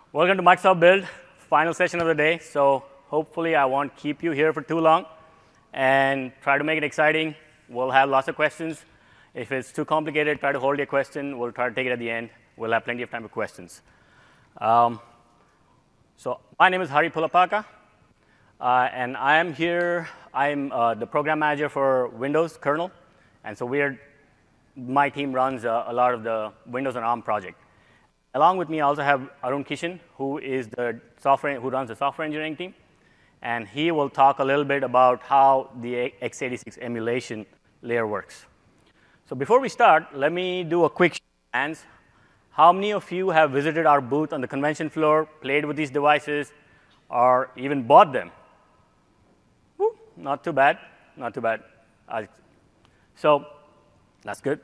Welcome to Microsoft Build, final session of the day. So hopefully I won't keep you here for too long and try to make it exciting. We'll have lots of questions. If it's too complicated, try to hold your question. We'll try to take it at the end. We'll have plenty of time for questions. So my name is Hari Pulapaka, and I am here. I'm the program manager for Windows kernel. And so my team runs a lot of the Windows on ARM project. Along with me, I also have Arun Kishan, who runs the software engineering team. And he will talk a little bit about how the x86 emulation layer works. So before we start, let me do a quick show of hands. How many of you have visited our booth on the convention floor, played with these devices, or even bought them? Woo, not too bad, not too bad. So that's good.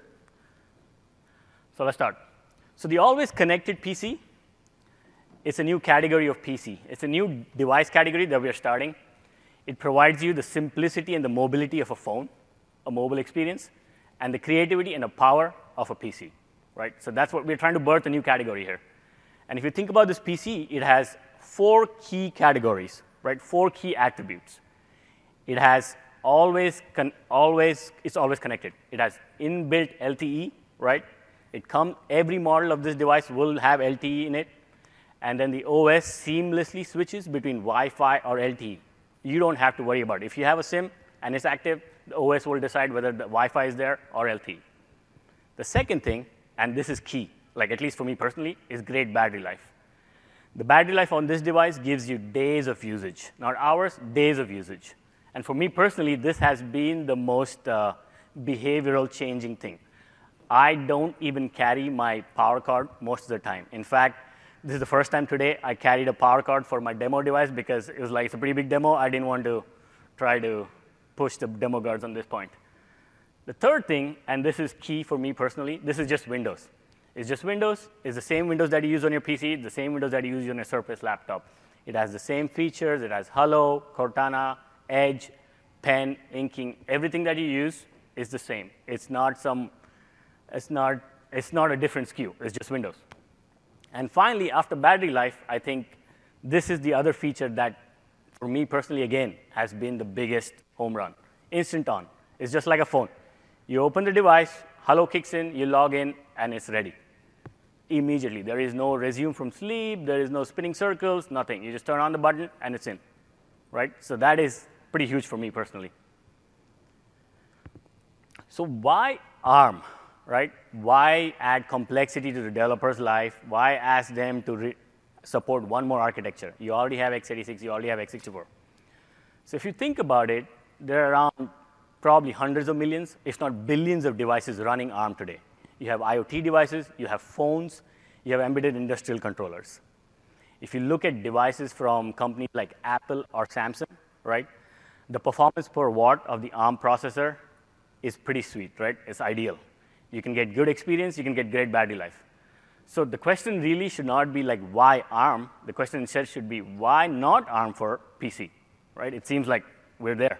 So let's start. So the always connected PC, it's a new category of PC. It's a new device category that we are starting. It provides you the simplicity and the mobility of a phone, a mobile experience, and the creativity and the power of a PC, right? So that's what we're trying to birth a new category here. And if you think about this PC, it has 4 key categories, right? 4 key attributes. It has it's always connected. It has inbuilt LTE, right? Every model of this device will have LTE in it, and then the OS seamlessly switches between Wi-Fi or LTE. You don't have to worry about it. If you have a SIM and it's active, the OS will decide whether the Wi-Fi is there or LTE. The second thing, and this is key, like at least for me personally, is great battery life. The battery life on this device gives you days of usage, not hours, days of usage. And for me personally, this has been the most behavioral changing thing. I don't even carry my power cord most of the time. In fact, this is the first time today I carried a power cord for my demo device because it was like it's a pretty big demo. I didn't want to try to push the demo guards on this point. The third thing, and this is key for me personally, this is just Windows. It's just Windows. It's the same Windows that you use on your PC, the same Windows that you use on your Surface laptop. It has the same features. It has Hello, Cortana, Edge, Pen, inking. Everything that you use is the same. It's not a different SKU. It's just Windows. And finally, after battery life, I think this is the other feature that, for me personally, again, has been the biggest home run. Instant on. It's just like a phone. You open the device, Hello kicks in, you log in, and it's ready immediately. There is no resume from sleep. There is no spinning circles, nothing. You just turn on the button, and it's in, right? So that is pretty huge for me personally. So why ARM? Right? Why add complexity to the developer's life? Why ask them to support one more architecture? You already have x86, you already have x64. So if you think about it, there are around probably hundreds of millions, if not billions of devices running ARM today. You have IoT devices, you have phones, you have embedded industrial controllers. If you look at devices from companies like Apple or Samsung, right, the performance per watt of the ARM processor is pretty sweet, right? It's ideal. You can get good experience. You can get great battery life. So the question really should not be like, why ARM? The question instead should be, why not ARM for PC? Right? It seems like we're there.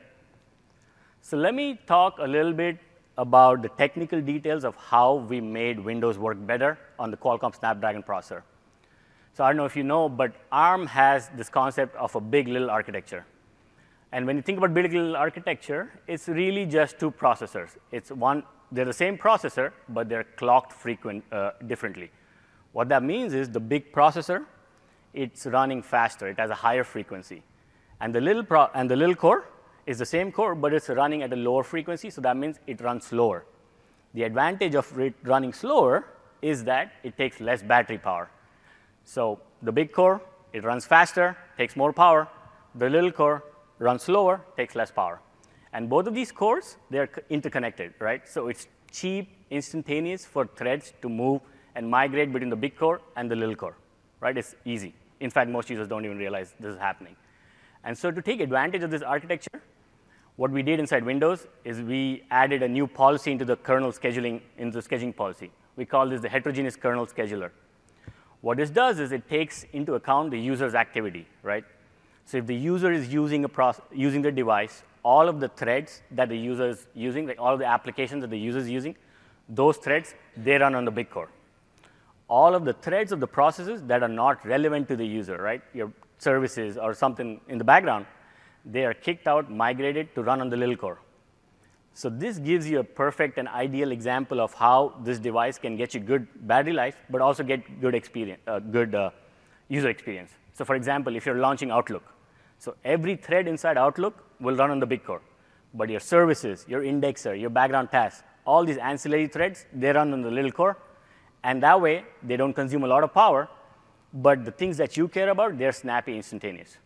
So let me talk a little bit about the technical details of how we made Windows work better on the Qualcomm Snapdragon processor. So I don't know if you know, but ARM has this concept of a big little architecture. And when you think about big little architecture, it's really just 2 processors. They're the same processor, but they're clocked differently. What that means is the big processor, it's running faster. It has a higher frequency. And the little core is the same core, but it's running at a lower frequency, so that means it runs slower. The advantage of it running slower is that it takes less battery power. So the big core, it runs faster, takes more power. The little core runs slower, takes less power. And both of these cores, they're interconnected, right? So it's cheap, instantaneous for threads to move and migrate between the big core and the little core, right? It's easy. In fact, most users don't even realize this is happening. And so to take advantage of this architecture, what we did inside Windows is we added a new policy into the kernel scheduling, into the scheduling policy. We call this the heterogeneous kernel scheduler. What this does is it takes into account the user's activity, right? So if the user is using the device, all of the threads that the user is using, like all of the applications that the user is using, those threads, they run on the big core. all of the threads of the processes that are not relevant to the user, right? Your services or something in the background, they are kicked out, migrated to run on the little core. So this gives you a perfect and ideal example of how this device can get you good battery life, but also get good experience, user experience. So for example, if you're launching Outlook, so every thread inside Outlook will run on the big core, but your services, your indexer, your background tasks, all these ancillary threads, they run on the little core, and that way they don't consume a lot of power, but the things that you care about, they're snappy, instantaneous.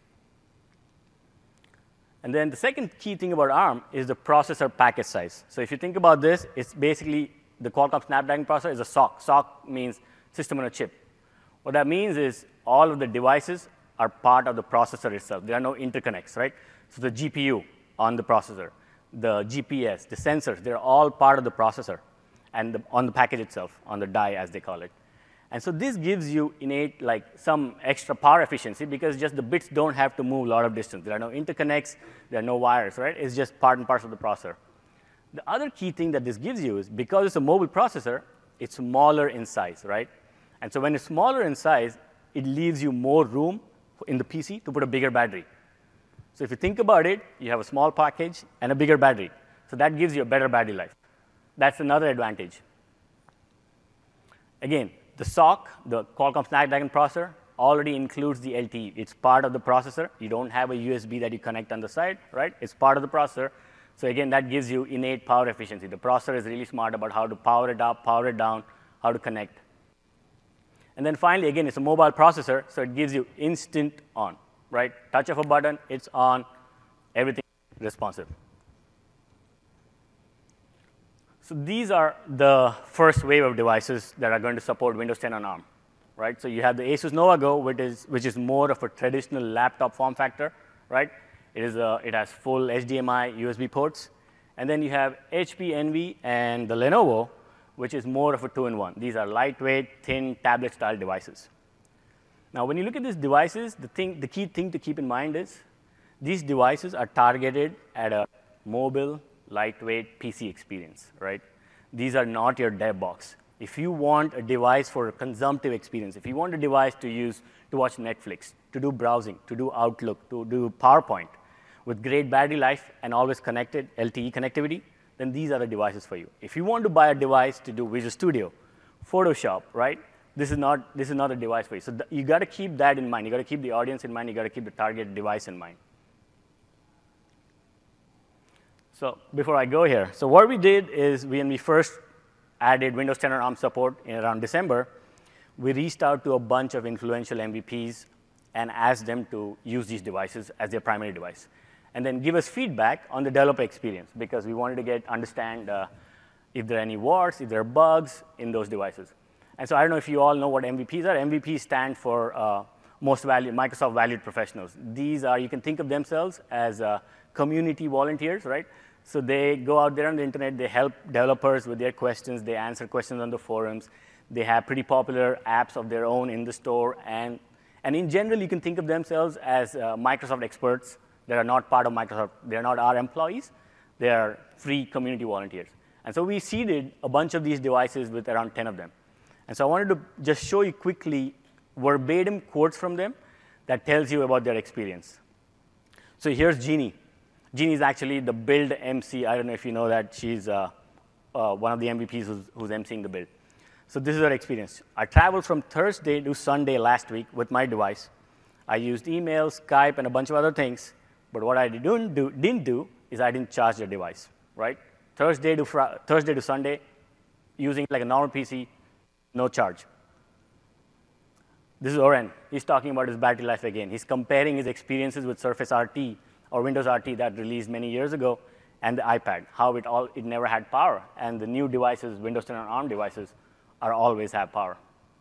And then the second key thing about ARM is the processor package size. So if you think about this, it's basically the Qualcomm Snapdragon processor is a SoC. SoC means system on a chip. What that means is all of the devices are part of the processor itself. There are no interconnects, right? So the GPU on the processor, the GPS, the sensors, they're all part of the processor and on the package itself, on the die, as they call it. And so this gives you innate, like, some extra power efficiency because just the bits don't have to move a lot of distance. There are no interconnects. There are no wires, right? It's just part and parcel of the processor. The other key thing that this gives you is because it's a mobile processor, it's smaller in size, right? And so when it's smaller in size, it leaves you more room in the PC to put a bigger battery. So if you think about it, you have a small package and a bigger battery. So that gives you a better battery life. That's another advantage. Again, the SoC, the Qualcomm Snapdragon processor, already includes the LTE. It's part of the processor. You don't have a USB that you connect on the side, right? It's part of the processor. So again, that gives you innate power efficiency. The processor is really smart about how to power it up, power it down, how to connect. And then finally, again, it's a mobile processor, so it gives you instant on, right? Touch of a button, it's on, everything responsive. So these are the first wave of devices that are going to support Windows 10 on ARM, right? So you have the Asus Nova Go, which is more of a traditional laptop form factor, right? It has full HDMI, USB ports. And then you have HP Envy and the Lenovo, which is more of a two-in-one. These are lightweight, thin, tablet-style devices. Now, when you look at these devices, the key thing to keep in mind is these devices are targeted at a mobile, lightweight PC experience, right? These are not your dev box. If you want a device for a consumptive experience, if you want a device to watch Netflix, to do browsing, to do Outlook, to do PowerPoint with great battery life and always connected LTE connectivity, then these are the devices for you. If you want to buy a device to do Visual Studio, Photoshop, right? This is not a device for you. So you got to keep that in mind. You got to keep the audience in mind. You got to keep the target device in mind. So before I go here, so what we did is when we first added Windows 10 on ARM support in around December, we reached out to a bunch of influential MVPs and asked them to use these devices as their primary device, and then give us feedback on the developer experience because we wanted to understand if there are any warts, if there are bugs in those devices. And so I don't know if you all know what MVPs are. MVPs stand for Microsoft Valued Professionals. These are, you can think of themselves as community volunteers, right? So they go out there on the internet, they help developers with their questions, they answer questions on the forums, they have pretty popular apps of their own in the store, and in general, you can think of themselves as Microsoft experts that are not part of Microsoft. They're not our employees. They are free community volunteers. And so we seeded a bunch of these devices with around 10 of them. And so I wanted to just show you quickly verbatim quotes from them that tells you about their experience. So here's Jeannie. Jeannie is actually the build MC. I don't know if you know that. She's one of the MVPs who's emceeing the build. So this is her experience. I traveled from Thursday to Sunday last week with my device. I used email, Skype, and a bunch of other things. But what I didn't do is I didn't charge the device, right? Thursday to Sunday, using it like a normal PC, no charge. This is Oren. He's talking about his battery life again. He's comparing his experiences with Surface RT or Windows RT that released many years ago and the iPad, how it never had power. And the new devices, Windows 10 on ARM devices, always have power.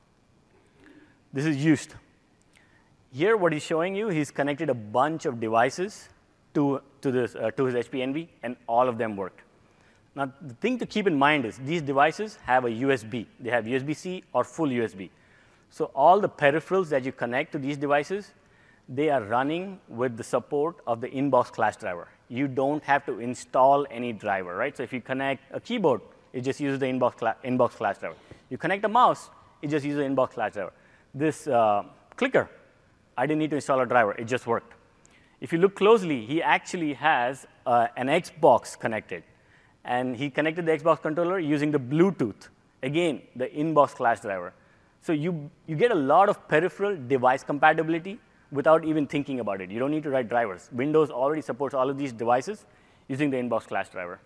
This is used. Here, what he's showing you, he's connected a bunch of devices to his HP Envy, and all of them worked. Now, the thing to keep in mind is these devices have a USB. They have USB-C or full USB. So all the peripherals that you connect to these devices, they are running with the support of the Inbox class driver. You don't have to install any driver, right? So if you connect a keyboard, it just uses the Inbox class driver. You connect a mouse, it just uses an inbox slash driver. This clicker, I didn't need to install a driver. It just worked. If you look closely, he actually has an Xbox connected. And he connected the Xbox controller using the Bluetooth. Again, the inbox slash driver. So you get a lot of peripheral device compatibility without even thinking about it. You don't need to write drivers. Windows already supports all of these devices using the inbox slash driver.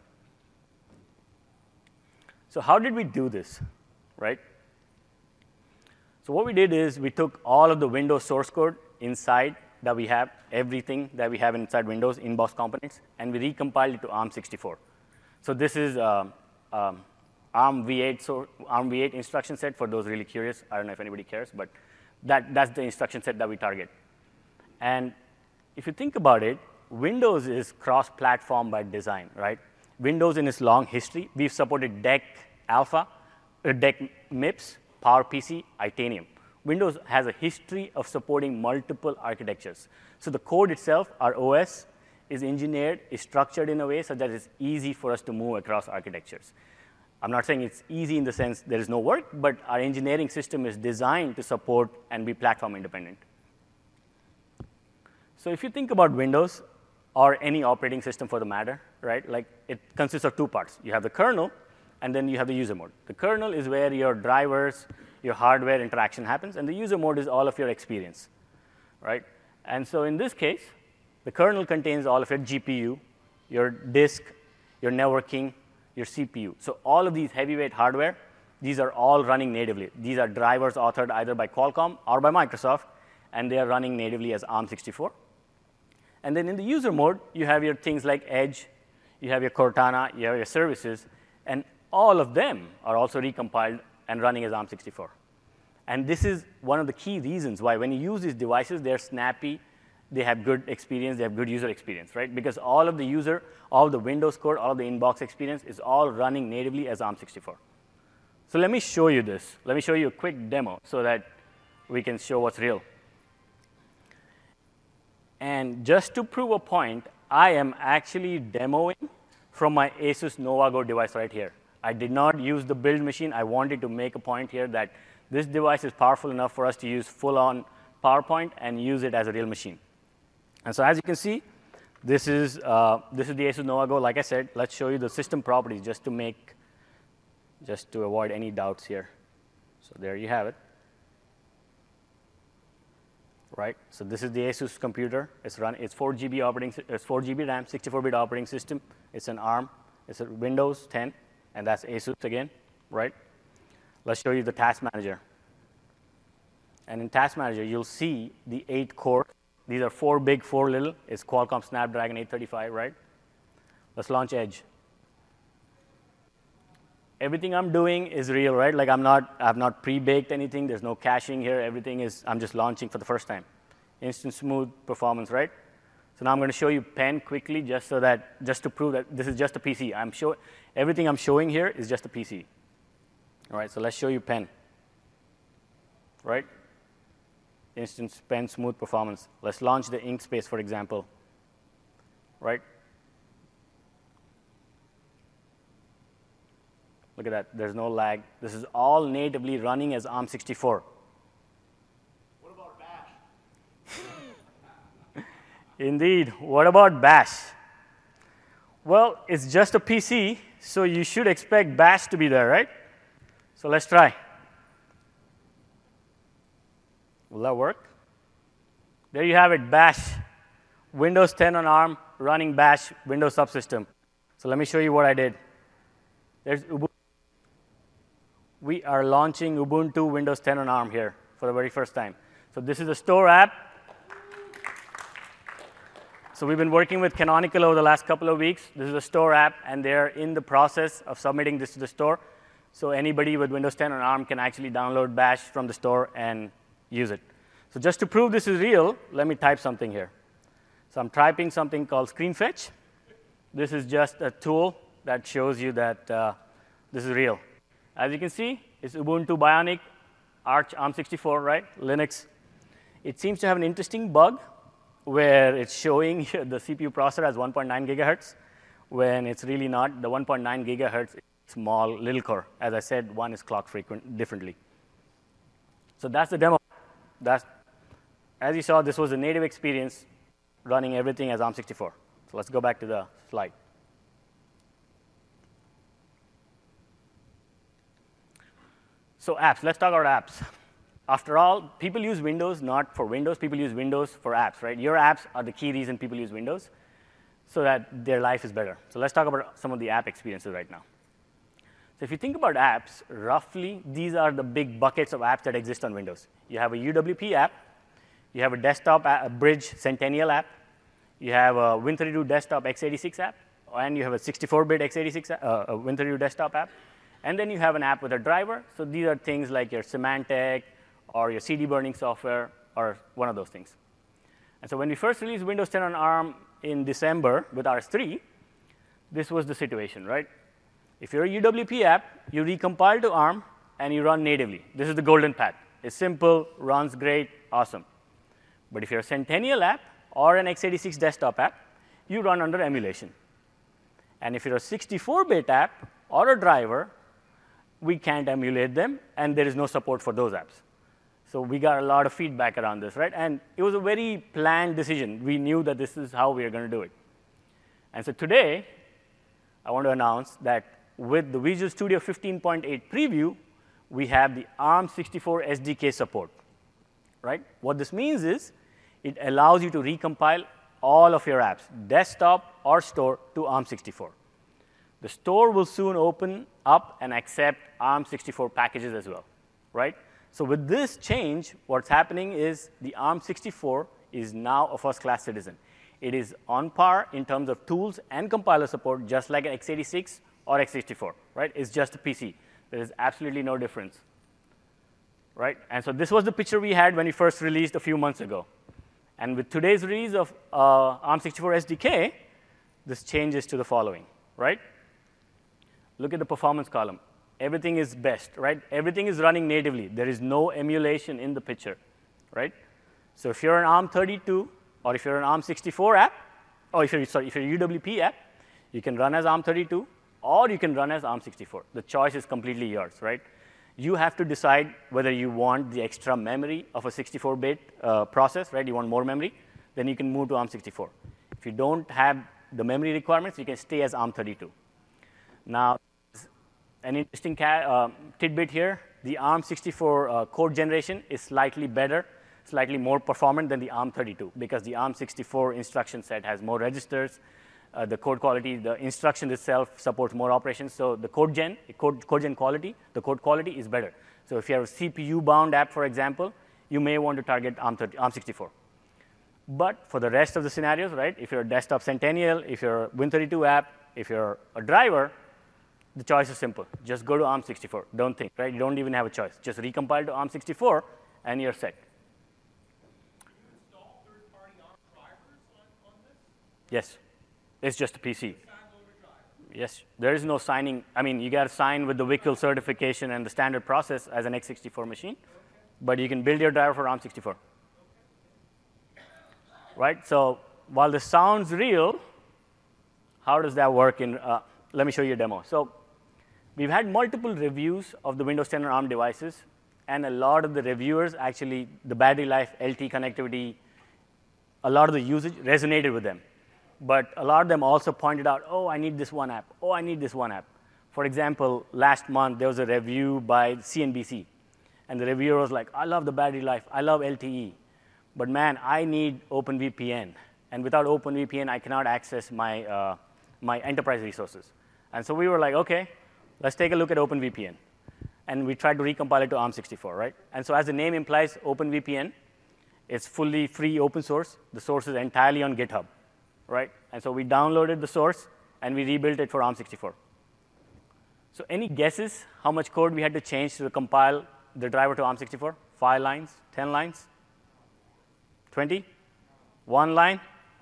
So how did we do this, right? So what we did is we took all of the Windows source code inside that we have, everything that we have inside Windows, inbox components, and we recompiled it to ARM64. So this is ARM v8 instruction set for those really curious. I don't know if anybody cares, but that's the instruction set that we target. And if you think about it, Windows is cross-platform by design, right? Windows in its long history, we've supported DEC Alpha, DEC MIPS, PowerPC, Itanium. Windows has a history of supporting multiple architectures. So the code itself, our OS, is engineered, is structured in a way so that it's easy for us to move across architectures. I'm not saying it's easy in the sense there is no work, but our engineering system is designed to support and be platform independent. So if you think about Windows, or any operating system for the matter, right? Like it consists of two parts. You have the kernel, and then you have the user mode. The kernel is where your drivers, your hardware interaction happens, and the user mode is all of your experience, right? And so in this case, the kernel contains all of your GPU, your disk, your networking, your CPU. So all of these heavyweight hardware, these are all running natively. These are drivers authored either by Qualcomm or by Microsoft, and they are running natively as ARM64. And then in the user mode, you have your things like Edge, you have your Cortana, you have your services, and all of them are also recompiled and running as ARM64. And this is one of the key reasons why when you use these devices, they're snappy, they have good experience, they have good user experience, right? Because all of the Windows code, all of the inbox experience is all running natively as ARM64. So let me show you this. Let me show you a quick demo so that we can show what's real. And just to prove a point, I am actually demoing from my Asus Novago device right here. I did not use the build machine. I wanted to make a point here that this device is powerful enough for us to use full-on PowerPoint and use it as a real machine. And so as you can see, this is the Asus Novago. Like I said, let's show you the system properties just to avoid any doubts here. So there you have it. Right, so this is the Asus computer. It's 4 GB it's 4 GB RAM, 64-bit operating system. It's an ARM. It's a Windows 10, and that's Asus again, right? Let's show you the task manager. And in task manager, you'll see the 8 cores. These are 4 big, 4 little. It's Qualcomm Snapdragon 835, right? Let's launch Edge. Everything I'm doing is real, right? Like I've not pre-baked anything. There's no caching here. Everything is, I'm just launching for the first time. Instant smooth performance, right? So now I'm going to show you Pen quickly just to prove that this is just a PC. Everything I'm showing here is just a PC. All right, so let's show you Pen, right? Instant Pen smooth performance. Let's launch the Inkspace, for example, right? Look at that. There's no lag. This is all natively running as ARM64. What about Bash? Indeed. What about Bash? Well, it's just a PC, so you should expect Bash to be there, right? So let's try. Will that work? There you have it, Bash. Windows 10 on ARM, running Bash, Windows subsystem. So let me show you what I did. There's Ubuntu. We are launching Ubuntu Windows 10 on ARM here for the very first time. So this is a store app. So we've been working with Canonical over the last couple of weeks. This is a store app, and they're in the process of submitting this to the store. So anybody with Windows 10 on ARM can actually download Bash from the store and use it. So just to prove this is real, let me type something here. So I'm typing something called Screen Fetch. This is just a tool that shows you that this is real. As you can see, it's Ubuntu Bionic Arch ARM64, right? Linux. It seems to have an interesting bug where it's showing the CPU processor as 1.9 gigahertz when it's really not. The 1.9 gigahertz is small little core. As I said, one is clock frequent differently. So that's the demo. As you saw, this was a native experience running everything as ARM64. So let's go back to the slide. So apps, let's talk about apps. After all, people use Windows not for Windows. People use Windows for apps, right? Your apps are the key reason people use Windows so that their life is better. So let's talk about some of the app experiences right now. So if you think about apps, roughly, these are the big buckets of apps that exist on Windows. You have a UWP app. You have a desktop a Bridge Centennial app. You have a Win32 desktop x86 app. And you have a 64-bit x86 Win32 desktop app. And then you have an app with a driver. So these are things like your Symantec or your CD burning software or one of those things. And so when we first released Windows 10 on ARM in December with RS3, this was the situation, right? If you're a UWP app, you recompile to ARM, and you run natively. This is the golden path. It's simple, runs great, awesome. But if you're a Centennial app or an x86 desktop app, you run under emulation. And if you're a 64-bit app or a driver, we can't emulate them, and there is no support for those apps. So we got a lot of feedback around this, right? And it was a very planned decision. We knew that this is how we are going to do it. And so today, I want to announce that with the Visual Studio 15.8 preview, we have the ARM64 SDK support, right? What this means is it allows you to recompile all of your apps, desktop or store, to ARM64. The store will soon open up and accept ARM64 packages as well, right? So with this change, what's happening is the ARM64 is now a first-class citizen. It is on par in terms of tools and compiler support, just like an x86 or x64, right? It's just a PC. There is absolutely no difference, right? And so this was the picture we had when we first released a few months ago. And with today's release of ARM64 SDK, this changes to the following, right? Look at the performance column. Everything is best, right? Everything is running natively. There is no emulation in the picture, right? So if you're an ARM32, or if you're an ARM64 app, or if you're a UWP app, you can run as ARM32, or you can run as ARM64. The choice is completely yours, right? You have to decide whether you want the extra memory of a 64-bit process, right? You want more memory, then you can move to ARM64. If you don't have the memory requirements, you can stay as ARM32. Now, an interesting tidbit here, the ARM64 code generation is slightly better, slightly more performant than the ARM32, because the ARM64 instruction set has more registers. The code quality, the instruction itself supports more operations. So the code gen quality, the code quality is better. So if you have a CPU-bound app, for example, you may want to target ARM64. But for the rest of the scenarios, right, if you're a desktop Centennial, if you're a Win32 app, if you're a driver, the choice is simple. Just go to ARM64. Don't think, right? You don't even have a choice. Just recompile to ARM64, and you're set. Can you install third-party ARM drivers on this? Yes. It's just a PC. Yes. There is no signing. I mean, you got to sign with the WCL certification and the standard process as an x64 machine. But you can build your driver for ARM64. Right? So while this sounds real, how does that work in let me show you a demo. So we've had multiple reviews of the Windows 10 on ARM devices, and a lot of the reviewers actually, the battery life, LT connectivity, a lot of the usage resonated with them. But a lot of them also pointed out, oh, I need this one app. Oh, I need this one app. For example, last month, there was a review by CNBC. And the reviewer was like, I love the battery life. I love LTE. But man, I need OpenVPN. And without OpenVPN, I cannot access my, my enterprise resources. And so we were like, OK, let's take a look at OpenVPN. And we tried to recompile it to ARM64, right? And so as the name implies, OpenVPN, it's fully free open source. The source is entirely on GitHub. Right? And so we downloaded the source, and we rebuilt it for ARM64. So any guesses how much code we had to change to compile the driver to ARM64? 5 lines? 10 lines? 20? 1 line?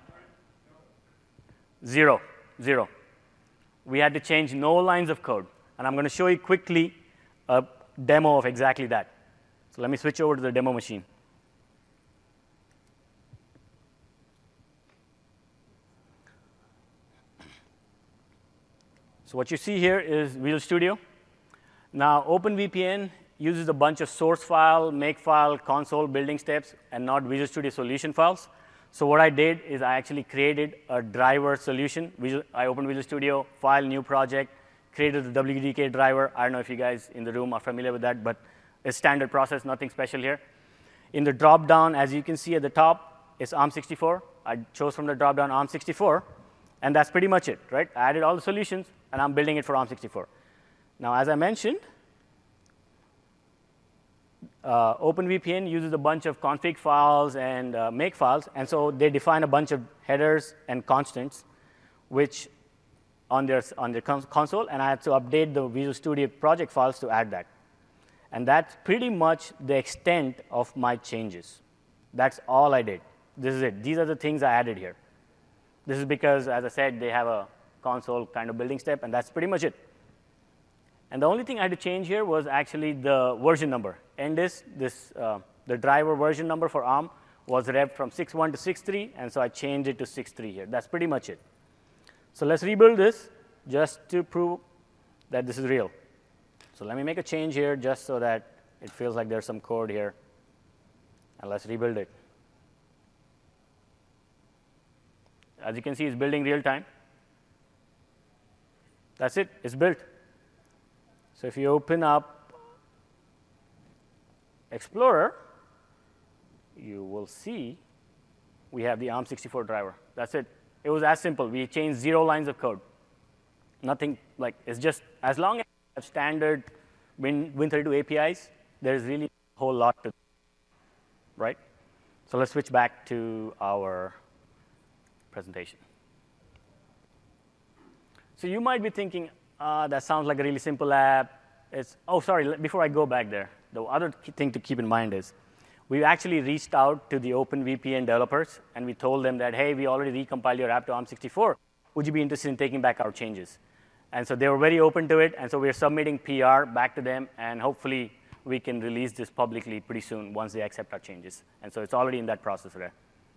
0. 0. We had to change no lines of code. And I'm going to show you quickly a demo of exactly that. So let me switch over to the demo machine. So what you see here is Visual Studio. Now, OpenVPN uses a bunch of source file, make file, console building steps, and not Visual Studio solution files. So what I did is I actually created a driver solution. I opened Visual Studio, file, new project, created the WDK driver. I don't know if you guys in the room are familiar with that, but it's standard process, nothing special here. In the drop-down, as you can see at the top, is ARM64. I chose from the drop-down ARM64, and that's pretty much it, right? I added all the solutions, and I'm building it for ARM64. Now, as I mentioned, OpenVPN uses a bunch of config files and make files, and so they define a bunch of headers and constants, which on their console, and I had to update the Visual Studio project files to add that. And that's pretty much the extent of my changes. That's all I did. This is it. These are the things I added here. This is because, as I said, they have a console kind of building step, and that's pretty much it. And the only thing I had to change here was actually the version number. NDIS, the driver version number for ARM, was revved from 6.1 to 6.3, and so I changed it to 6.3 here. That's pretty much it. So let's rebuild this just to prove that this is real. So let me make a change here just so that it feels like there's some code here. And let's rebuild it. As you can see, it's building real time. That's it. It's built. So if you open up Explorer, you will see we have the ARM64 driver. That's it. It was as simple. We changed 0 lines of code. Nothing like, it's just, as long as you have standard Win32 APIs, there's really a whole lot to do, right? So let's switch back to our presentation. So you might be thinking, that sounds like a really simple app. Oh, sorry, before I go back there, the other thing to keep in mind is we actually reached out to the OpenVPN developers, and we told them that, hey, we already recompiled your app to ARM64. Would you be interested in taking back our changes? And so they were very open to it, and so we're submitting PR back to them, and hopefully we can release this publicly pretty soon once they accept our changes. And so it's already in that process there.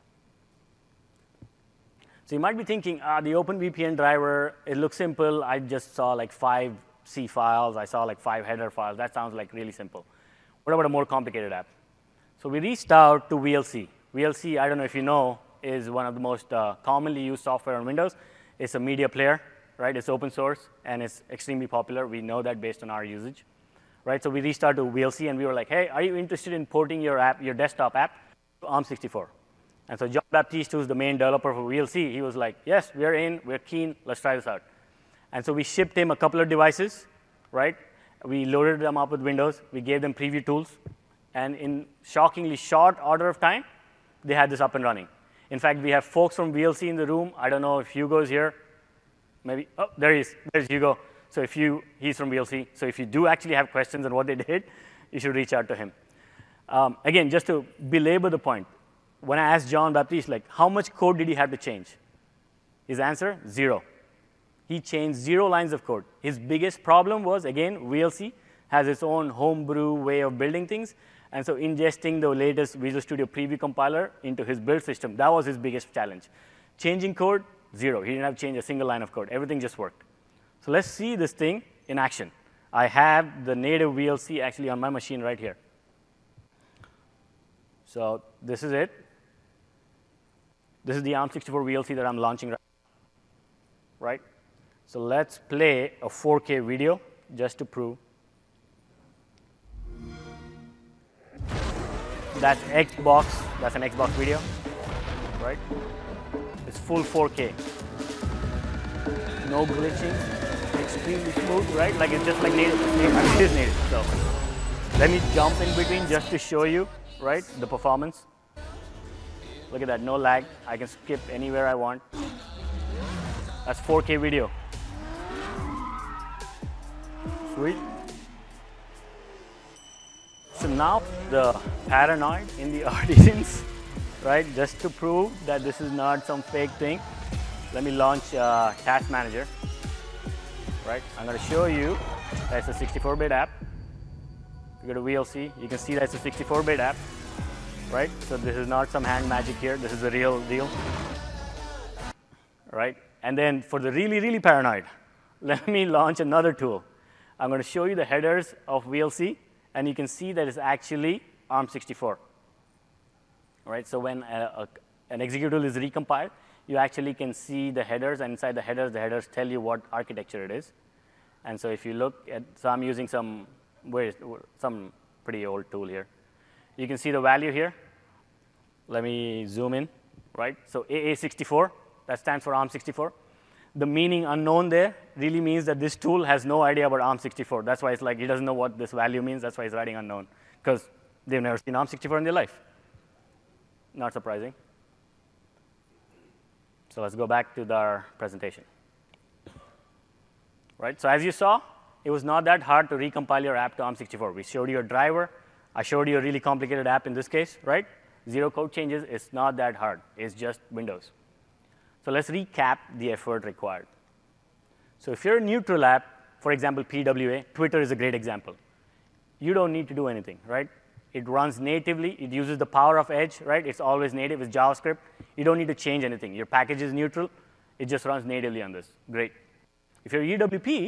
So you might be thinking, the OpenVPN driver, it looks simple. I just saw like 5 C files. I saw like 5 header files. That sounds like really simple. What about a more complicated app? So we reached out to VLC. VLC, I don't know if you know, is one of the most commonly used software on Windows. It's a media player, right? It's open source, and it's extremely popular. We know that based on our usage, right? So we reached out to VLC, and we were like, hey, are you interested in porting your app, your desktop app, to ARM64? And so John Baptiste, who's the main developer for VLC, he was like, yes, we're in, we're keen, let's try this out. And so we shipped him a couple of devices, right? We loaded them up with Windows. We gave them preview tools. And in shockingly short order of time, they had this up and running. In fact, we have folks from VLC in the room. I don't know if Hugo's here. Maybe, oh, there he is. There's Hugo. So he's from VLC. So if you do actually have questions on what they did, you should reach out to him. Again, just to belabor the point, when I asked John Baptiste, like, how much code did he have to change? His answer, 0. He changed 0 lines of code. His biggest problem was, again, VLC has its own homebrew way of building things. And so ingesting the latest Visual Studio Preview compiler into his build system, that was his biggest challenge. Changing code, 0. He didn't have to change a single line of code. Everything just worked. So let's see this thing in action. I have the native VLC actually on my machine right here. So this is it. This is the ARM64 VLC that I'm launching right? So let's play a 4K video just to prove. That's Xbox. That's an Xbox video, right? It's full 4K. No glitching. Extremely smooth, right? Like it's just like native. I mean, it is native. So let me jump in between just to show you, right, the performance. Look at that, no lag. I can skip anywhere I want. That's 4K video. Sweet. So now the paranoid in the audience, right? Just to prove that this is not some fake thing, let me launch Task Manager, right? I'm going to show you that it's a 64-bit app. If you go to VLC, you can see that it's a 64-bit app, right? So this is not some hand magic here. This is the real deal, right? And then for the really, really paranoid, let me launch another tool. I'm going to show you the headers of VLC, and you can see that it's actually ARM64. All right, so when an executable is recompiled, you actually can see the headers, and inside the headers tell you what architecture it is. And so if you look at, so I'm using some pretty old tool here. You can see the value here. Let me zoom in, right? So AA64, that stands for ARM64. The meaning unknown there really means that this tool has no idea about ARM64. That's why it's like he doesn't know what this value means. That's why he's writing unknown, because they've never seen ARM64 in their life. Not surprising. So let's go back to our presentation. Right? So as you saw, it was not that hard to recompile your app to ARM64. We showed you a driver. I showed you a really complicated app in this case, right? 0 code changes. It's not that hard. It's just Windows. So let's recap the effort required. So if you're a neutral app, for example, PWA, Twitter is a great example. You don't need to do anything, right? It runs natively. It uses the power of Edge, right? It's always native. It's JavaScript. You don't need to change anything. Your package is neutral. It just runs natively on this. Great. If you're UWP,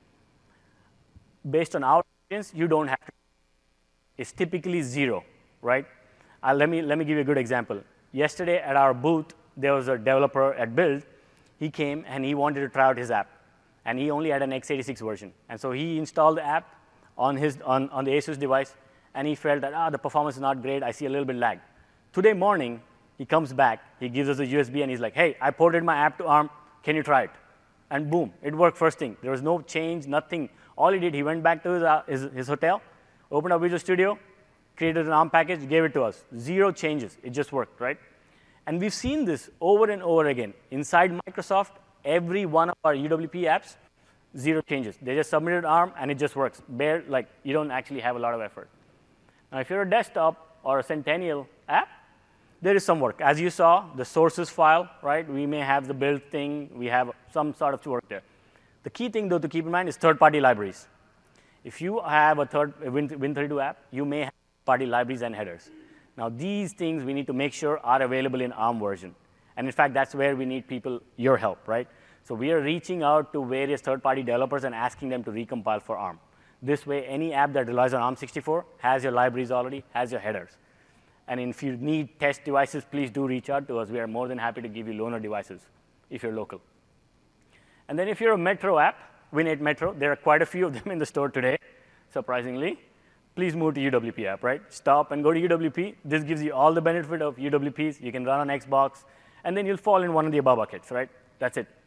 based on our experience, you don't have to. It's typically 0, right? Let me give you a good example. Yesterday at our booth, there was a developer at Build. He came and he wanted to try out his app, and he only had an x86 version. And so he installed the app on the Asus device, and he felt that the performance is not great. I see a little bit lag. Today morning, he comes back. He gives us a USB, and he's like, hey, I ported my app to ARM. Can you try it? And boom, it worked first thing. There was no change, nothing. All he did, he went back to his hotel, opened up Visual Studio, created an ARM package, gave it to us. 0 changes. It just worked, right? And we've seen this over and over again. Inside Microsoft, every one of our UWP apps, 0 changes. They just submitted ARM, and it just works. Like, you don't actually have a lot of effort. Now, if you're a desktop or a Centennial app, there is some work. As you saw, the sources file, right? We may have the build thing. We have some sort of work there. The key thing, though, to keep in mind is third-party libraries. If you have a Win32 app, you may have third-party libraries and headers. Now, these things we need to make sure are available in ARM version. And in fact, that's where we need your help, right? So we are reaching out to various third-party developers and asking them to recompile for ARM. This way, any app that relies on ARM64 has your libraries already, has your headers. And if you need test devices, please do reach out to us. We are more than happy to give you loaner devices if you're local. And then if you're a Metro app, Win8 Metro, there are quite a few of them in the store today, surprisingly. Please move to UWP app, right? Stop and go to UWP. This gives you all the benefit of UWPs. You can run on Xbox, and then you'll fall in one of the above buckets, right? That's it.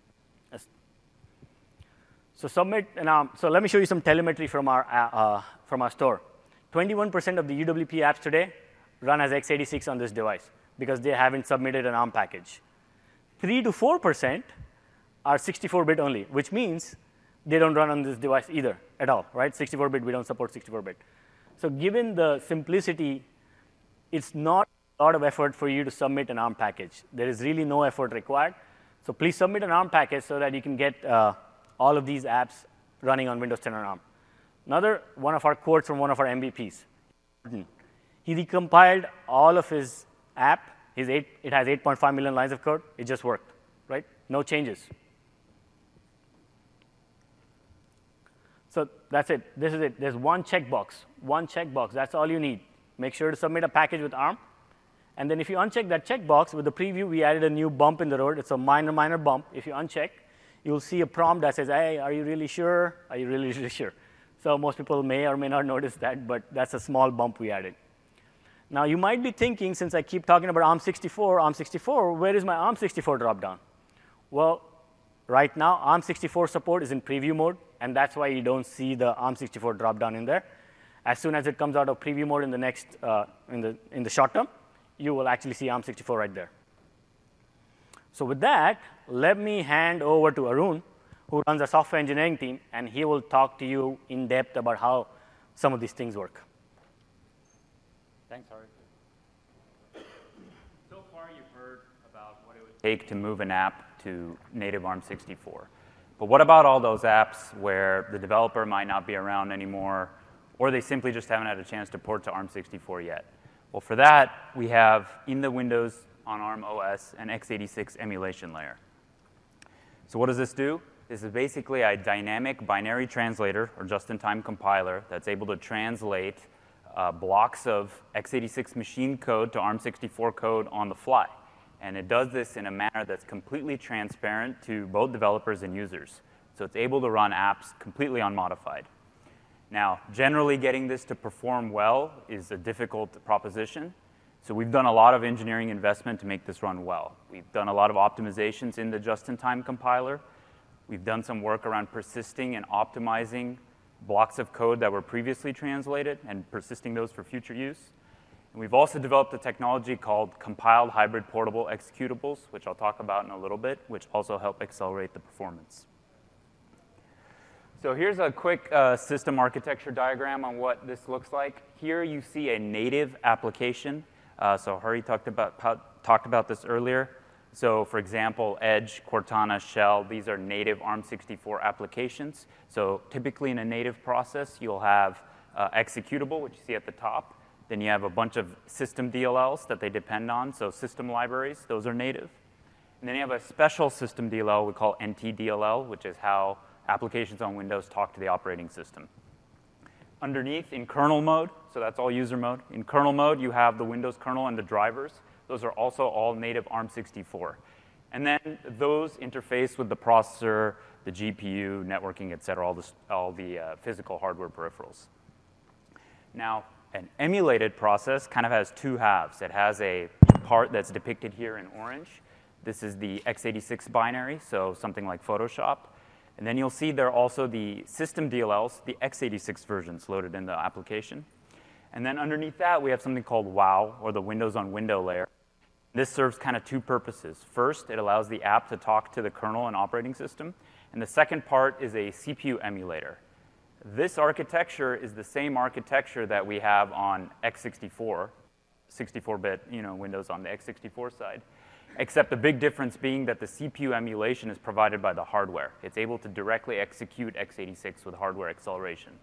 So submit an ARM. So let me show you some telemetry from our store. 21% of the UWP apps today run as x86 on this device because they haven't submitted an ARM package. 3 to 4% are 64-bit only, which means they don't run on this device either at all, right? 64-bit, we don't support 64-bit. So given the simplicity, it's not a lot of effort for you to submit an ARM package. There is really no effort required. So please submit an ARM package so that you can get all of these apps running on Windows 10 on ARM. Another one of our quotes from one of our MVPs. He recompiled all of his app. It has 8.5 million lines of code. It just worked, right? No changes. So that's it. This is it. There's one checkbox. One checkbox. That's all you need. Make sure to submit a package with ARM. And then if you uncheck that checkbox, with the preview, we added a new bump in the road. It's a minor bump. If you uncheck, you'll see a prompt that says, hey, are you really sure? Are you really, really sure? So most people may or may not notice that, but that's a small bump we added. Now, you might be thinking, since I keep talking about ARM64, where is my ARM64 dropdown? Well, right now, ARM64 support is in preview mode, and that's why you don't see the ARM64 dropdown in there. As soon as it comes out of preview mode in the next, in the short term, you will actually see ARM64 right there. So with that, let me hand over to Arun, who runs our software engineering team, and he will talk to you in depth about how some of these things work. Thanks, Hari. So far, you've heard about what it would take to move an app to native ARM64. But what about all those apps where the developer might not be around anymore, or they simply just haven't had a chance to port to ARM64 yet? Well, for that, we have in the Windows on ARM OS an x86 emulation layer. So what does this do? This is basically a dynamic binary translator or just-in-time compiler that's able to translate blocks of x86 machine code to ARM64 code on the fly. And it does this in a manner that's completely transparent to both developers and users. So it's able to run apps completely unmodified. Now, generally getting this to perform well is a difficult proposition. So we've done a lot of engineering investment to make this run well. We've done a lot of optimizations in the just-in-time compiler. We've done some work around persisting and optimizing blocks of code that were previously translated and persisting those for future use. And we've also developed a technology called compiled hybrid portable executables, which I'll talk about in a little bit, which also help accelerate the performance. So here's a quick system architecture diagram on what this looks like. Here you see a native application. So Hari talked about this earlier. So for example, Edge, Cortana, Shell, these are native ARM64 applications. So typically in a native process, you'll have executable, which you see at the top. Then you have a bunch of system DLLs that they depend on. So system libraries, those are native. And then you have a special system DLL we call NTDLL, which is how applications on Windows talk to the operating system. Underneath, in kernel mode, so that's all user mode. In kernel mode, you have the Windows kernel and the drivers. Those are also all native ARM64. And then those interface with the processor, the GPU, networking, et cetera, all the physical hardware peripherals. Now, an emulated process kind of has two halves. It has a part that's depicted here in orange. This is the x86 binary, so something like Photoshop. And then you'll see there are also the system DLLs, the x86 versions loaded in the application. And then underneath that, we have something called WOW, or the Windows on Window layer. This serves kind of two purposes. First, it allows the app to talk to the kernel and operating system. And the second part is a CPU emulator. This architecture is the same architecture that we have on x64, 64-bit Windows on the x64 side. Except the big difference being that the CPU emulation is provided by the hardware. It's able to directly execute x86 with hardware acceleration.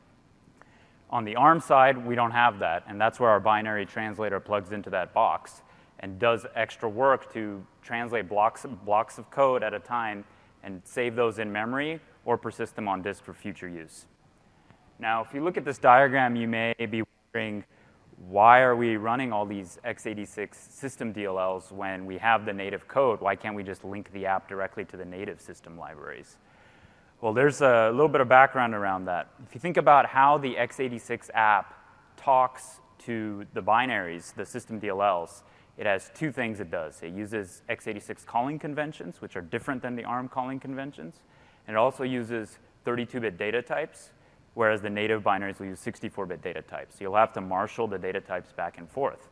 On the ARM side, we don't have that, and that's where our binary translator plugs into that box and does extra work to translate blocks of code at a time and save those in memory or persist them on disk for future use. Now, if you look at this diagram, you may be wondering, why are we running all these x86 system DLLs when we have the native code? Why can't we just link the app directly to the native system libraries? Well, there's a little bit of background around that. If you think about how the x86 app talks to the binaries, the system DLLs, it has two things it does. It uses x86 calling conventions, which are different than the ARM calling conventions. And it also uses 32-bit data types, whereas the native binaries will use 64-bit data types. So you'll have to marshal the data types back and forth.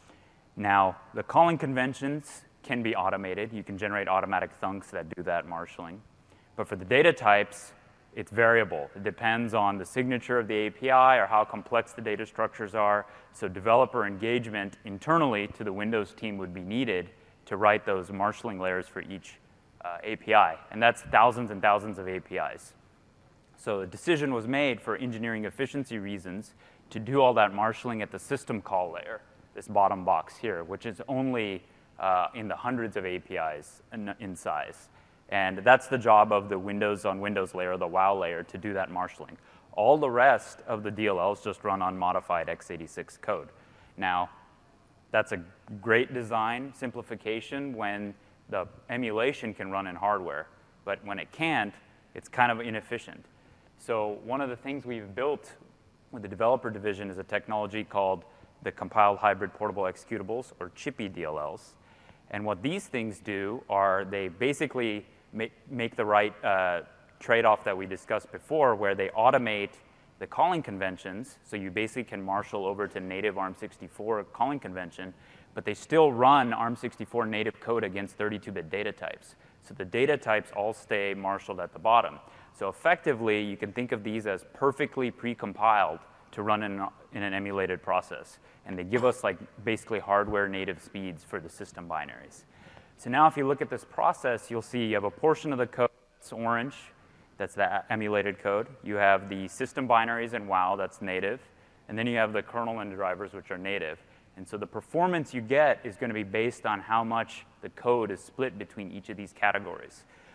Now, the calling conventions can be automated. You can generate automatic thunks that do that marshaling. But for the data types, it's variable. It depends on the signature of the API or how complex the data structures are. So developer engagement internally to the Windows team would be needed to write those marshaling layers for each API. And that's thousands and thousands of APIs. So a decision was made for engineering efficiency reasons to do all that marshaling at the system call layer, this bottom box here, which is only in the hundreds of APIs in size. And that's the job of the Windows on Windows layer, the WOW layer, to do that marshaling. All the rest of the DLLs just run on modified x86 code. Now, that's a great design simplification when the emulation can run in hardware. But when it can't, it's kind of inefficient. So one of the things we've built with the developer division is a technology called the Compiled Hybrid Portable Executables, or CHIPY DLLs. And what these things do are they basically make the right trade-off that we discussed before, where they automate the calling conventions, so you basically can marshal over to native ARM64 calling convention, but they still run ARM64 native code against 32-bit data types. So the data types all stay marshaled at the bottom. So effectively, you can think of these as perfectly pre-compiled to run in an emulated process. And they give us like basically hardware native speeds for the system binaries. So now if you look at this process, you'll see you have a portion of the code that's orange, that's the emulated code. You have the system binaries in WOW, that's native. And then you have the kernel and drivers, which are native. And so the performance you get is going to be based on how much the code is split between each of these categories.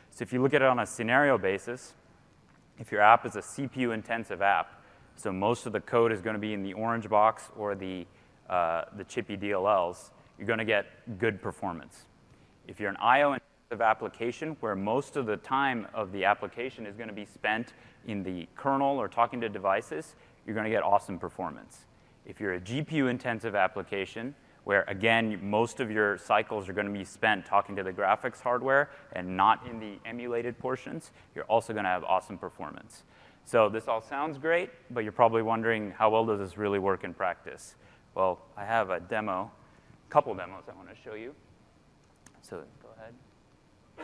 So if you look at it on a scenario basis, if your app is a CPU-intensive app, so most of the code is going to be in the orange box or the chippy DLLs, you're going to get good performance. If you're an I/O-intensive application where most of the time of the application is going to be spent in the kernel or talking to devices, you're going to get awesome performance. If you're a GPU-intensive application where, again, most of your cycles are going to be spent talking to the graphics hardware and not in the emulated portions, you're also going to have awesome performance. So this all sounds great, but you're probably wondering, how well does this really work in practice? Well, I have a demo, a couple demos I want to show you. So go ahead.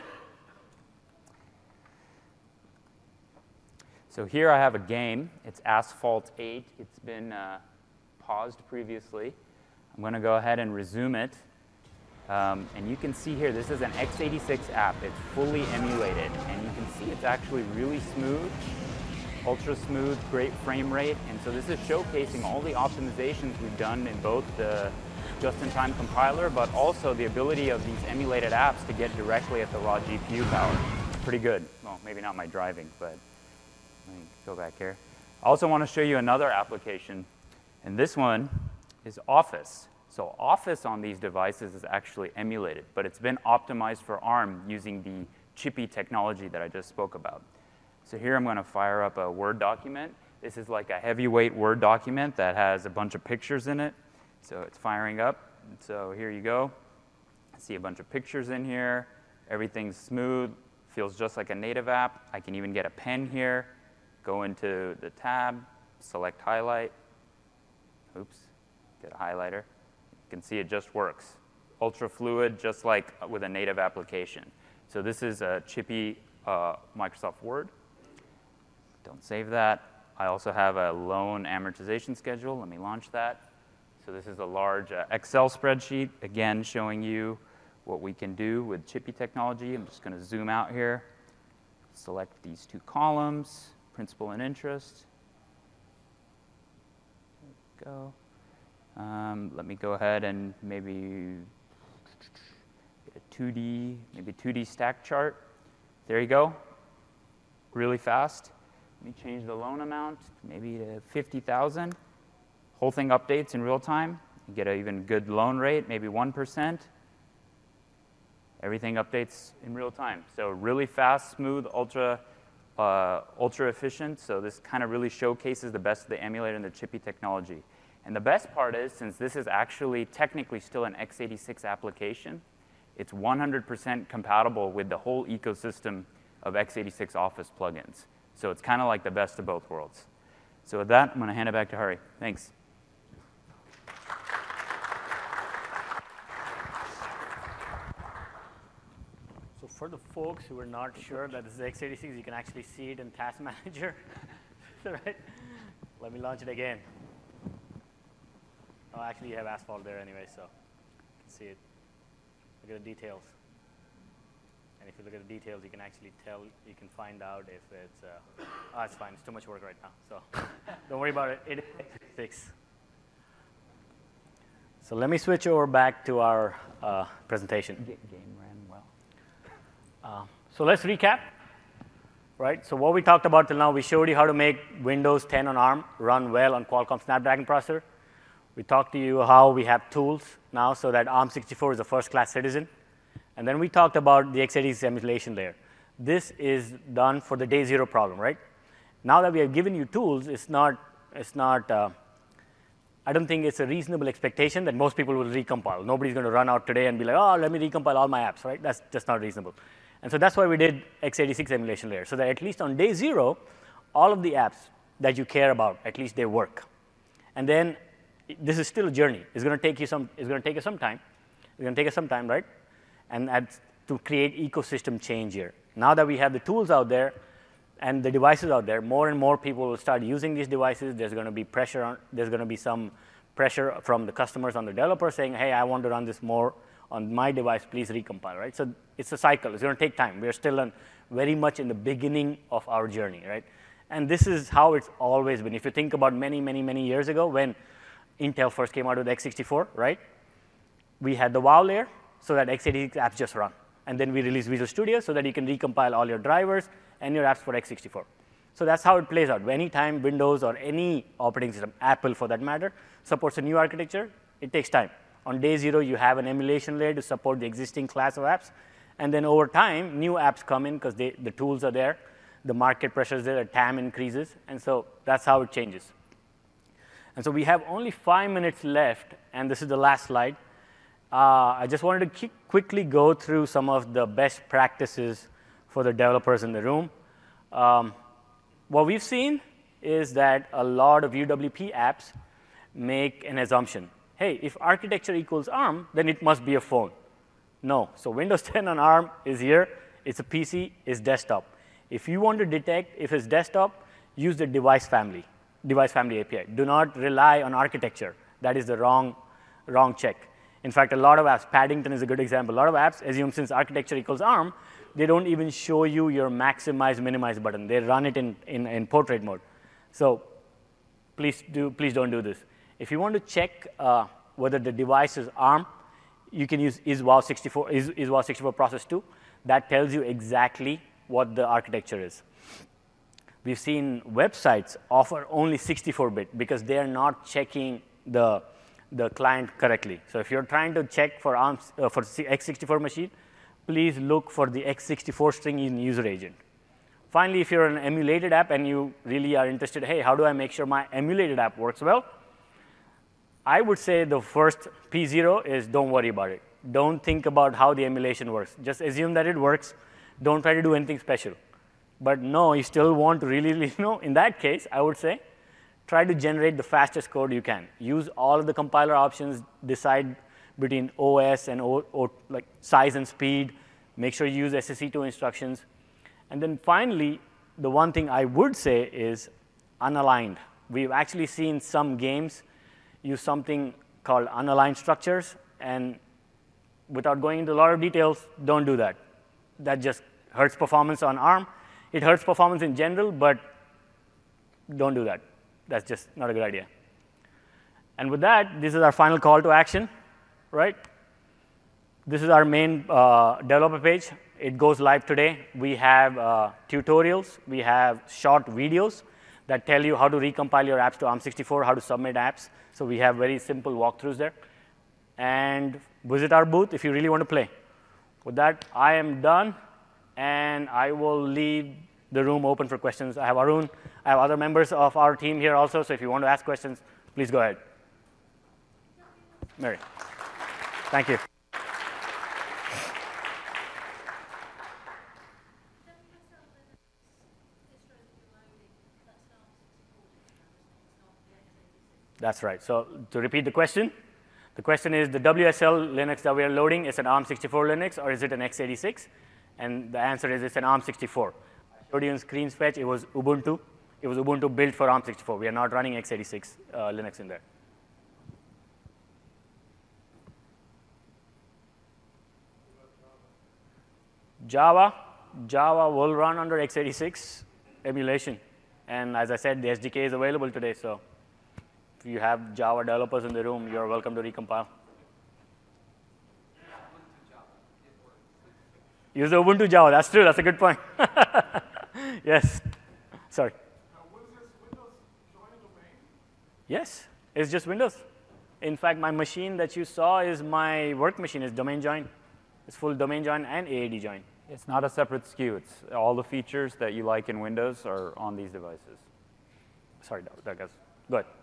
So here I have a game. It's Asphalt 8. It's been paused previously. I'm going to go ahead and resume it. And you can see here, this is an x86 app. It's fully emulated. And you can see it's actually really smooth, ultra smooth, great frame rate. And so this is showcasing all the optimizations we've done in both the just-in-time compiler, but also the ability of these emulated apps to get directly at the raw GPU power. Pretty good. Well, maybe not my driving, but let me go back here. I also want to show you another application. And this one is Office. So Office on these devices is actually emulated, but it's been optimized for ARM using the chippy technology that I just spoke about. So here I'm going to fire up a Word document. This is like a heavyweight Word document that has a bunch of pictures in it. So it's firing up. And so here you go. I see a bunch of pictures in here. Everything's smooth. Feels just like a native app. I can even get a pen here. Go into the tab, select highlight. Oops, get a highlighter. You can see it just works. Ultra fluid, just like with a native application. So this is a chippy Microsoft Word. Don't save that. I also have a loan amortization schedule. Let me launch that. So this is a large Excel spreadsheet, again, showing you what we can do with chippy technology. I'm just going to zoom out here, select these two columns, principal and interest. There we go. Let me go ahead and maybe get a 2D, maybe 2D stack chart. There you go. Really fast. Let me change the loan amount, maybe to 50,000. Whole thing updates in real time. You get an even good loan rate, maybe 1%. Everything updates in real time. So really fast, smooth, ultra efficient. So this kind of really showcases the best of the emulator and the chippy technology. And the best part is, since this is actually technically still an x86 application, it's 100% compatible with the whole ecosystem of x86 Office plugins. So it's kind of like the best of both worlds. So with that, I'm going to hand it back to Hari. Thanks. So for the folks who are not sure that this is x86, you can actually see it in Task Manager. Right? Let me launch it again. Oh, actually, you have Asphalt there anyway, so you can see it. Look at the details. And if you look at the details, you can actually tell, you can find out if it's, it's fine. It's too much work right now. So don't worry about it. It is x86. So let me switch over back to our presentation. Game ran well. So let's recap. Right? So what we talked about till now, we showed you how to make Windows 10 on ARM run well on Qualcomm Snapdragon processor. We talked to you how we have tools now so that ARM64 is a first-class citizen. And then we talked about the x86 emulation layer. This is done for the day zero problem, right? Now that we have given you tools, I don't think it's a reasonable expectation that most people will recompile. Nobody's going to run out today and be like, oh, let me recompile all my apps, right? That's just not reasonable. And so that's why we did x86 emulation layer, so that at least on day zero, all of the apps that you care about, at least they work. And then this is still a journey. It's going to take you some time. It's going to take us some time, right? And to create ecosystem change here. Now that we have the tools out there and the devices out there, more and more people will start using these devices. There's going to be there's going to be some pressure from the customers on the developer saying, hey, I want to run this more on my device, please recompile, right? So it's a cycle. It's going to take time. We're still very much in the beginning of our journey, right? And this is how it's always been. If you think about many, many, many years ago when Intel first came out with x64, right? We had the WoW layer so that x86 apps just run. and then we release Visual Studio so that you can recompile all your drivers and your apps for x64. So that's how it plays out. Anytime Windows or any operating system, Apple for that matter, supports a new architecture, it takes time. On day 0, you have an emulation layer to support the existing class of apps. And then over time, new apps come in because the tools are there. The market pressure is there, the TAM increases. And so that's how it changes. And so we have only 5 minutes left, and this is the last slide. I just wanted to quickly go through some of the best practices for the developers in the room. What we've seen is that a lot of UWP apps make an assumption. Hey, if architecture equals ARM, then it must be a phone. No. So Windows 10 on ARM is here. It's a PC. It's desktop. If you want to detect if it's desktop, use the device family API. Do not rely on architecture. That is the wrong check. In fact, a lot of apps, Paddington is a good example. A lot of apps assume since architecture equals ARM, they don't even show you your maximize, minimize button. They run it in portrait mode. So please don't do this. If you want to check whether the device is ARM, you can use iswow64 process 2. That tells you exactly what the architecture is. We've seen websites offer only 64-bit because they are not checking the client correctly. So if you're trying to check for ARM for x64 machine, please look for the x64 string in user agent. Finally, if you're an emulated app and you really are interested, hey, how do I make sure my emulated app works well? I would say the first P0 is don't worry about it. Don't think about how the emulation works. Just assume that it works. Don't try to do anything special. But no, you still want to really, in that case, I would say, try to generate the fastest code you can. Use all of the compiler options. Decide between OS and like size and speed. Make sure you use SSE2 instructions. And then finally, the one thing I would say is unaligned. We've actually seen some games use something called unaligned structures. And without going into a lot of details, don't do that. That just hurts performance on ARM. It hurts performance in general, but don't do that. That's just not a good idea. And with that, this is our final call to action, right? This is our main developer page. It goes live today. We have tutorials. We have short videos that tell you how to recompile your apps to ARM64, how to submit apps. So we have very simple walkthroughs there. And visit our booth if you really want to play. With that, I am done, and I will leave the room open for questions. I have Arun. I have other members of our team here also, so if you want to ask questions, please go ahead. Mary. Thank you. That's right. So to repeat the question is the WSL Linux that we are loading is an ARM64 Linux, or is it an x86? And the answer is it's an ARM64. I showed you in screen fetch, it was Ubuntu. It was Ubuntu built for ARM64. We are not running x86 Linux in there. Java will run under x86 emulation. And as I said, the SDK is available today. So if you have Java developers in the room, you're welcome to recompile. Use the Ubuntu Java. That's true. That's a good point. Yes. Sorry. Was this Windows join domain? Yes. It's just Windows. In fact, my machine that you saw is my work machine. It's domain join. It's full domain join and AAD join. It's not a separate SKU. It's all the features that you like in Windows are on these devices. Sorry, that goes. Go ahead.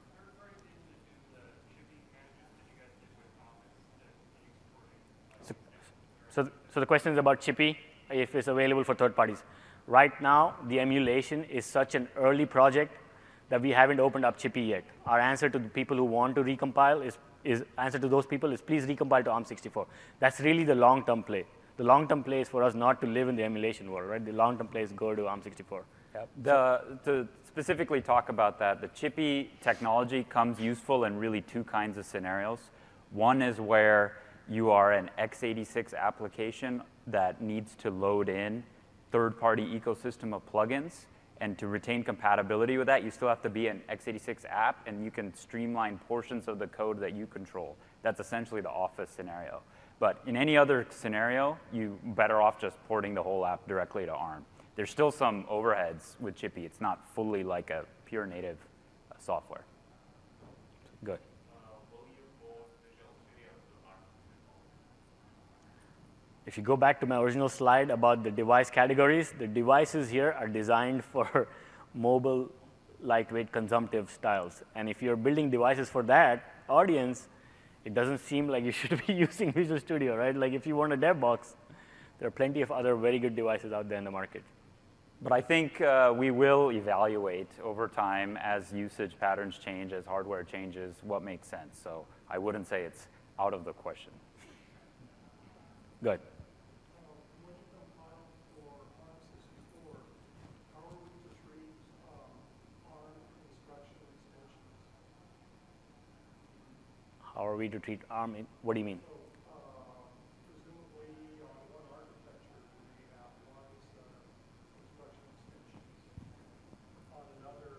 So the question is about Chippy, if it's available for third parties. Right now, the emulation is such an early project that we haven't opened up Chippy yet. Our answer to the people who want to recompile is please recompile to ARM64. That's really the long-term play. The long-term play is for us not to live in the emulation world, right? The long-term play is go to ARM64. Yep. To specifically talk about that, the Chippy technology comes useful in really two kinds of scenarios. One is where you are an x86 application that needs to load in third-party ecosystem of plugins. And to retain compatibility with that, you still have to be an x86 app, and you can streamline portions of the code that you control. That's essentially the Office scenario. But in any other scenario, you're better off just porting the whole app directly to ARM. There's still some overheads with Chippy. It's not fully like a pure native software. Good. Will you port Visual Studio to ARM? If you go back to my original slide about the device categories, the devices here are designed for mobile, lightweight, consumptive styles. And if you're building devices for that audience, it doesn't seem like you should be using Visual Studio, right? Like if you want a dev box, there are plenty of other very good devices out there in the market. But I think we will evaluate over time as usage patterns change, as hardware changes, what makes sense. So I wouldn't say it's out of the question. Good. When you compile for ARM64, how are we to treat ARM instruction extensions? How are we to treat ARM? What do you mean? Presumably on one architecture, we have one set of instruction extensions. On another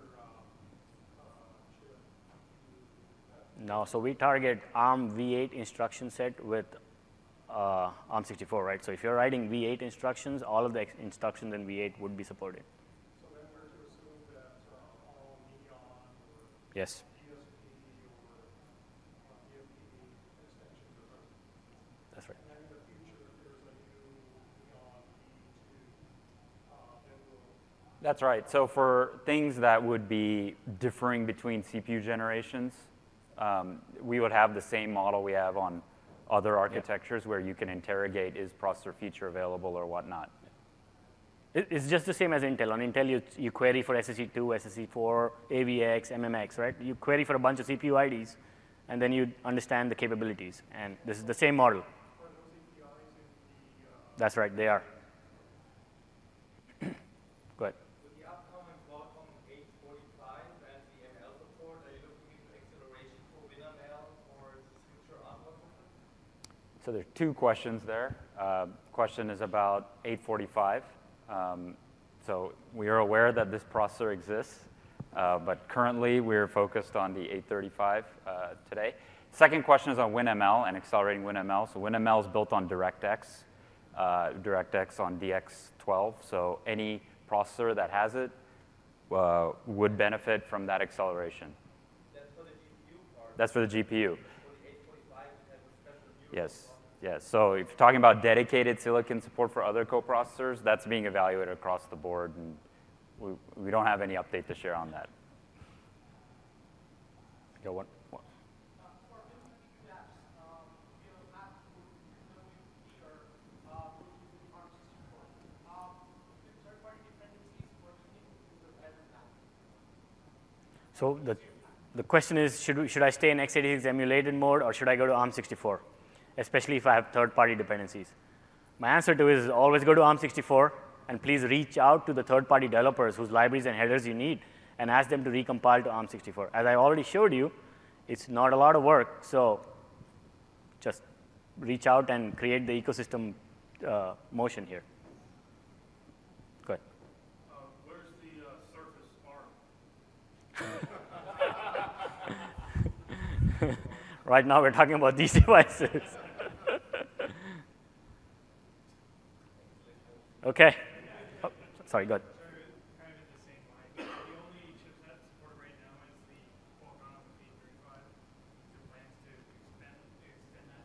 chip, No, so we target ARM v8 instruction set with ARM64, right? So if you're writing v8 instructions, all of the instructions in v8 would be supported. so then we're to assume that all Neon or Yes. DSP or DFP extensions are running. That's right. And then in the future, if there's a new Neon V2, then we'll That's right. So for things that would be differing between CPU generations, we would have the same model we have on other architectures where you can interrogate is processor feature available or whatnot. It's just the same as Intel. On Intel, you query for SSE2, SSE4, AVX, MMX, right? You query for a bunch of CPU IDs, and then you understand the capabilities. And this is the same model. are those APIs in the That's right, they are. Go ahead. With the upcoming Qualcomm 845 and the ML support, are you looking into acceleration for WinML or is this future ARM system? So there's two questions there. Question is about 845. So we are aware that this processor exists, but currently we're focused on the 835 today. Second question is on WinML and accelerating WinML. So WinML is built on DirectX, DirectX on DX12. So any processor that has it would benefit from that acceleration. That's for the GPU part. That's for the GPU. For the 845, it has a special view. Yes. Yes. So if you're talking about dedicated silicon support for other coprocessors, that's being evaluated across the board, and we don't have any update to share on that. Go one. for implementing apps, your app would be or would use ARM64. With third-party dependencies, what do you think is the better app? So the question is, should I stay in x86 emulated mode, or should I go to ARM64, especially if I have third-party dependencies? My answer to it is always go to ARM64, and please reach out to the third-party developers whose libraries and headers you need, and ask them to recompile to ARM64. As I already showed you, it's not a lot of work, so just reach out and create the ecosystem motion here. Go ahead. Where's the Surface ARM? Right now, we're talking about these devices. Okay. Oh, sorry, go ahead. Kind of in the same line. The only chipset supported right now is the Qualcomm 835. Is there plans to extend that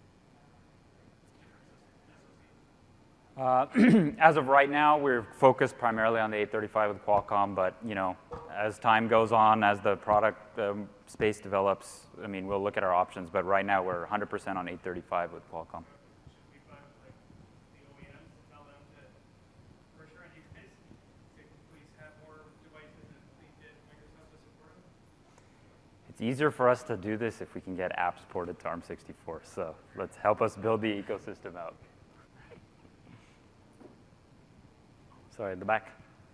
in the future? As of right now, we're focused primarily on the 835 with Qualcomm, but as time goes on, as the product space develops, I mean, we'll look at our options. But right now, we're 100% on 835 with Qualcomm. Should we find like the OEMs to tell them to pressure on you guys to please have more devices and please get Microsoft to support them? It's easier for us to do this if we can get apps ported to ARM64. So let's help us build the ecosystem out. Sorry, at the back.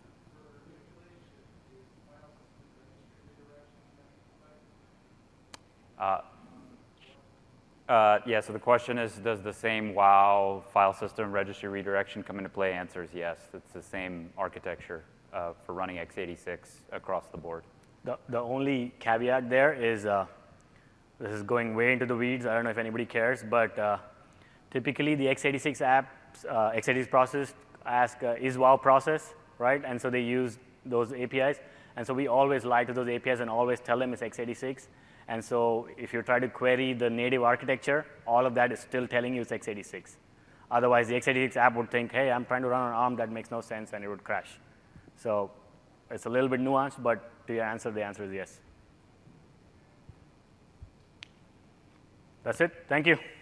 Yeah, so the question is, does the same WoW file system registry redirection come into play? Answer is yes. It's the same architecture for running x86 across the board. The only caveat there is, this is going way into the weeds. I don't know if anybody cares, but Typically, the x86 apps, x86 process ask is wow process, right? And so they use those APIs. And so we always lie to those APIs and always tell them it's x86. And so if you try to query the native architecture, all of that is still telling you it's x86. Otherwise, the x86 app would think, hey, I'm trying to run on ARM, that makes no sense, and it would crash. So it's a little bit nuanced, but to your answer, the answer is yes. That's it. Thank you.